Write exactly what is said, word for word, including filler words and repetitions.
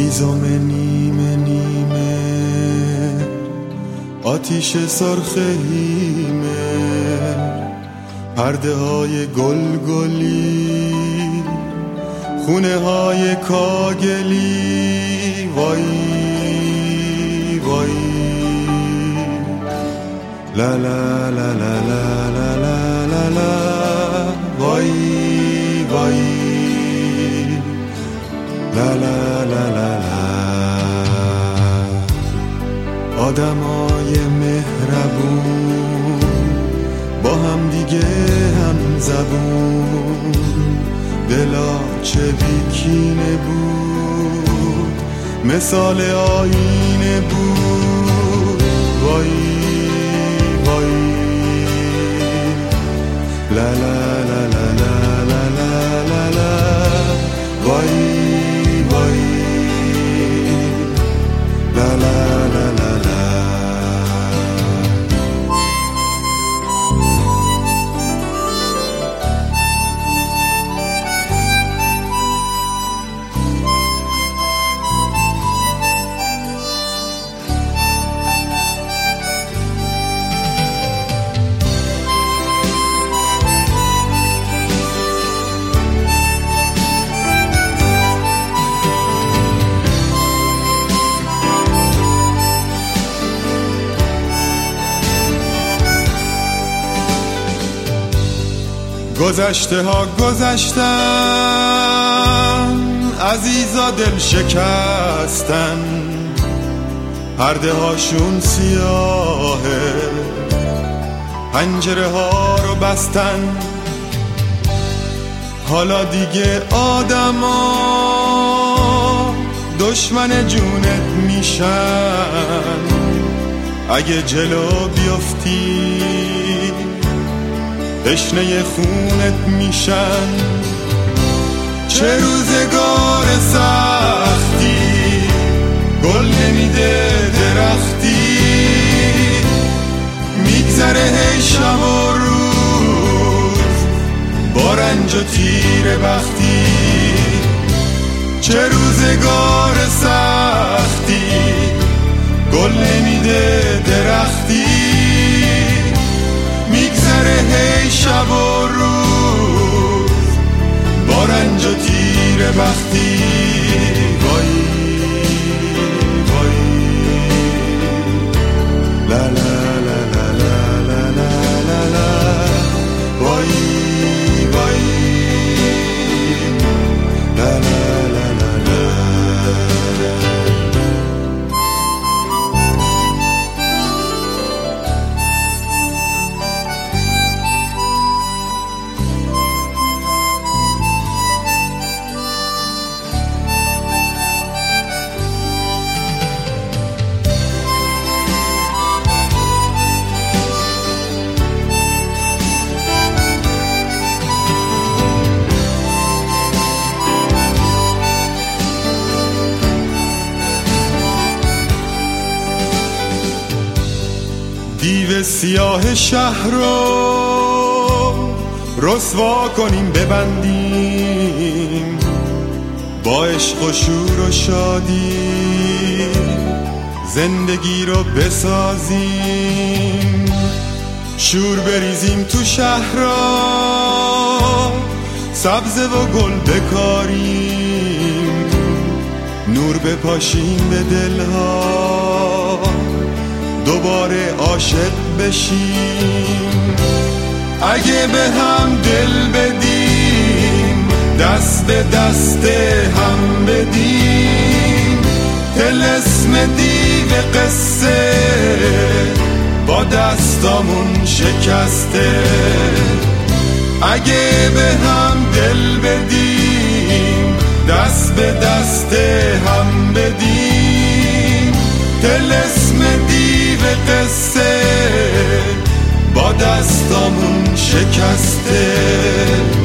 هیزم نیمه نیمه آتیش سرخ هیمه پرده های گل گلی خونه های کاگلی وای وای لا لا لا لا لا لا لا لا وای وای لا لا لا لا لا آدمای مهربون با هم دیگه هم زبون دلا چه بیکینه بود مثال آینه بود وای وای لا لا لا لا لا لا لا لا وای وای لا لا لا لا لا گذشته ها گذشتن عزیزا دل شکستن پرده هاشون سیاهه پنجره ها رو بستن حالا دیگه آدما دشمن جونت میشن اگه جلو بیفتی تشنه خونت میشن چه روزگار سختی گل نمیده درختی میگذره هی شب و روز با رنج و تیر بختی چه روزگار سختی گل نمیده درختی میگذره هی شب و روز با رنج و تیر بختی وای وای لا لا لا لا لا لا لا لا وای وای لا لا لا لا لا دیو سیاه شهر رو رسوا کنیم ببندیم با عشق و شور و شادی زندگی رو بسازیم شور بریزیم تو شهرها سبزه و گل بکاریم نور بپاشیم به دلها دوباره عاشق بشیم اگه به هم دل بدیم دست به دست هم بدیم طلسم دیو قصه با دستامون شکسته اگه به هم دل بدیم دست به دست هم بدیم طلسم دیو قصه با دستامون شکسته